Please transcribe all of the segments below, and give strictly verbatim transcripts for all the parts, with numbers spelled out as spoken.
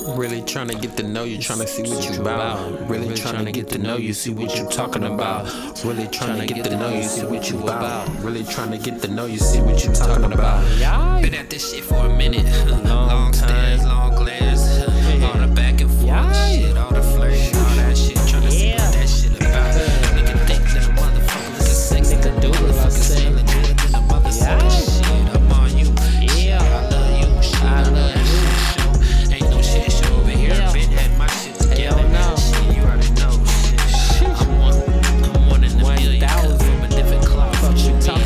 Really trying to get to know you, trying to see what you about. Really trying to get to know you, see what you talking about. Really trying to get to know you, see what you about. Really trying to get to know you, see what you talking about. Been at this shit for a minute. Long stairs, long glares, all the back and forth shit, all the flirting, all that shit. Trying to see what that shit about. Nigga think that a motherfucker look sexy, nigga do it fucking selling good than a motherfucker shit. I'm on you, yeah. I love you, shit. I love that shit. Show ain't no shit show over here. Been had my shit together. Shit, you already know shit. I'm one, I'm one in a million. Cut from a different cloth. What you talking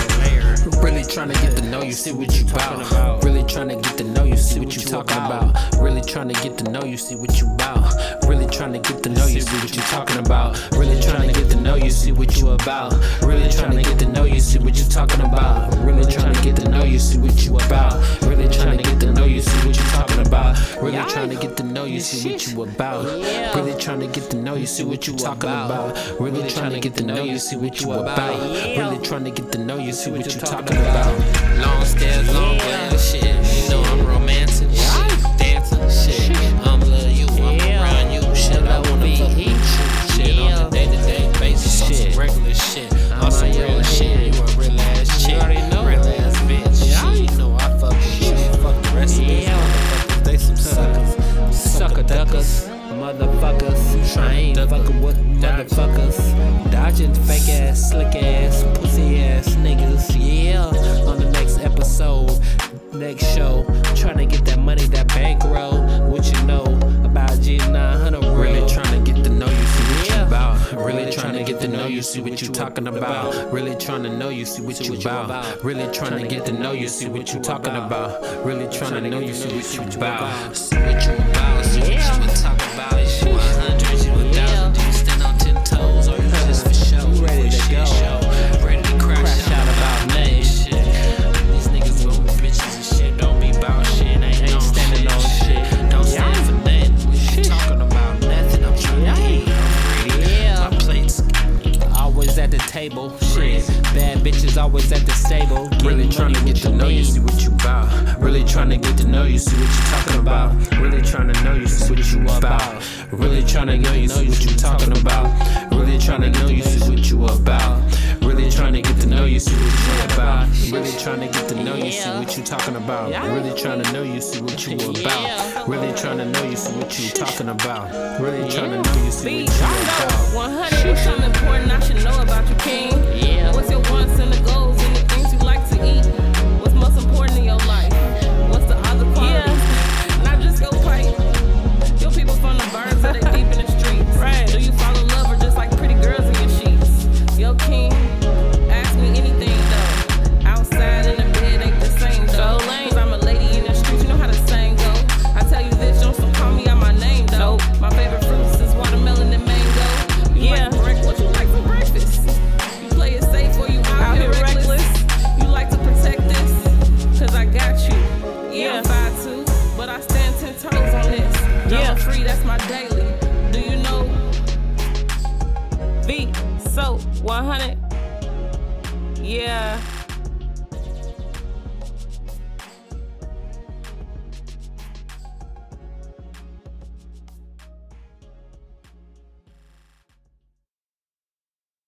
about? Really trying to get to know you, see what you about. Really trying to get to know you, see what you talking about. Really trying to get to know you, see what you about. Really trying to get to know you, see what you talking about. Really trying to get to know you, see what you about. Really trying to get to know you, see what you talking about. Really trying to get to know you, see what you about. Really trying to get to know you, see what you talking about. Really trying to get to know you, see what you about. Really trying to get to know you, see what you talking about. Really trying to get to know you, see what you about. Really trying to get to know you, see what you talking about. Long stairs, long glass, shit. You know I'm romancing, shit. Dancing, shit. I'm love you, I'm around you, shit. I wanna fuck with you, shit. On a day-to-day basis, on some regular shit, on some real shit. You a real ass chick, real ass bitch. You know I fuck with you, fuck the rest of these motherfuckers. They some suckers, sucker duckers, motherfuckers. I ain't fucking with motherfuckers. Dodging fake ass, slick ass, pussy ass niggas. Yeah, on the next episode, next show, trying to get that money, that bankroll. What you know about G nine hundred? Really trying to get to know you, see what you about. Really trying to get to know you, see what you talking about. Really trying to know you, see what you about. Really trying to get to know you, see what you talking about. Really trying to know you, see what you about. See what you about, see what you talking about. You a hundred, you a thousand, do you stand on ten toes, or you just for show? Ready to go, ready to crash out about nothing. Shit, these niggas go with bitches and shit. Don't be about shit, ain't no standing on shit. Don't stand for nothing. What you talking about? Nothing. I'm trying to eat. I'm ready. My plates always at the table. Shit, bad bitches always at the stable. Really trying to get to know you, see what you about. Really trying to get to know you, see what you talking about. Really trying to know you, see what you about. Really trying to know you, see what you talking about. Really trying to know you, see what you about. Really trying to get to know you, see what you about. Really trying to get to know you, see what you talking about. Really trying to know you, see what you about. Really trying to know you, see what you talking about. Really trying to know you, see what you about. one hundred, what's something important I should know about you, king? Yeah. What's your wants and the goals and the things you like to eat? What's most important in your life? What's the other qualities? Yeah. Not just your pipe. Your people from the birds or they deep in the streets. Right. Do you fall in love or just like pretty girls in your sheets? Yo, king, ask me anything though. Outside in the bed ain't the same though. Cause I'm a lady in the streets, you know how the saying go. I tell you this, don't still call me out my name though. Nope. My favorite fruits is watermelon and mango. You yeah. Like break, what you like for breakfast? You play it safe or you out, out here reckless? reckless? You like to protect this? Cause I got you. Yeah, I'm five two, but I stand ten toes on this. Yeah, free, that's my daily. Do you know? V, so one hundred. Yeah.